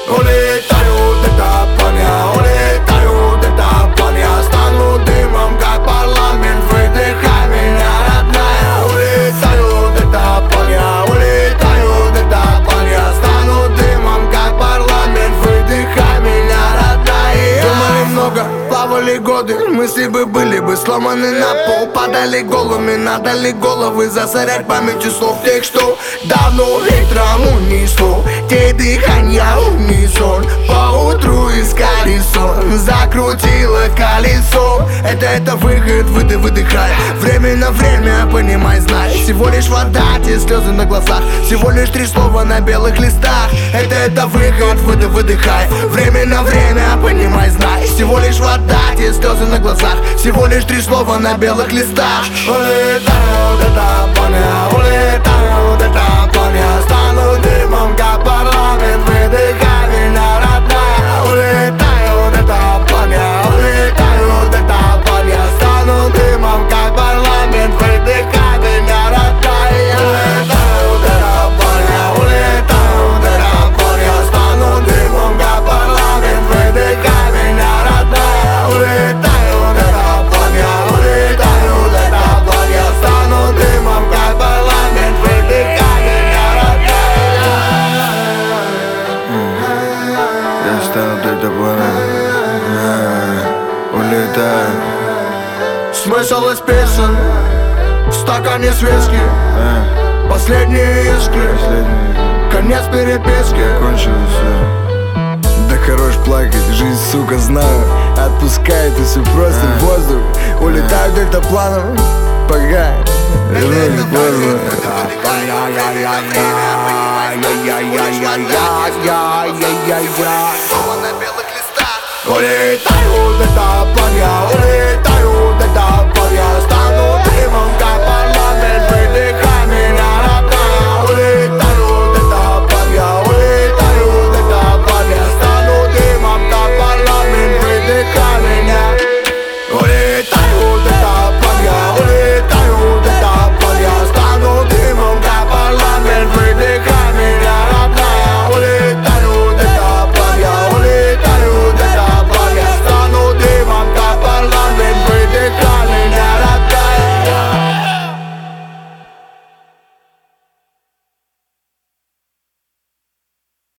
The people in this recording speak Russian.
Улетают дельтаплан я, улетаю дельтаплан я. Стану дымом, как парламент, выдыхай меня, родная. Улетаю дельтаплан я, улетаю дельтаплан я. Стану дымом, как парламент, выдыхай меня, родная. Думали много, плавали годы, мысли бы были бы сломаны на пол. Падали голыми, надо ли головы засорять памятью слов тех, что давно ветром унесло. Те дыхания унисон, поутру искали сон. Закрутило колесо, это выход, выдыхай. Время на время, понимай, знай. Всего лишь вода, те слезы на глазах. Всего лишь 3 слова на белых листах. Это выход, выдыхай. Время на время, понимай, знай. Всего лишь вода, те слезы на глазах. Всего лишь 3 слова на белых листах. Улетаю дельтаплан я, улетаю дельтаплан я. Стану дымом, как парламент, выдыхай меня, родная. Улетаю дельтаплан я, улетаю дельтаплан я. Стану дымом, как парламент, выдыхай меня, родная. Улетаю дельтаплан я, улетаю дельтаплан я. Стану дымом, как парламент, выдыхай меня, родная. Улетаю дельтаплан я, улетаю дельтаплан я. Стану дымом, как парламент, выдыхай меня, родная. Я стану дельтапланом, улетаю. Смысл из песен в стакане с виски. Последние искры, конец переписки. Кончилось все. Да хорош плакать, жизнь, сука, знаю. Отпускает и все просто в воздух. Улетаю дельтапланом, пока вернусь поздно. Улетаю дельтаплан я, улетаю дельтаплан я.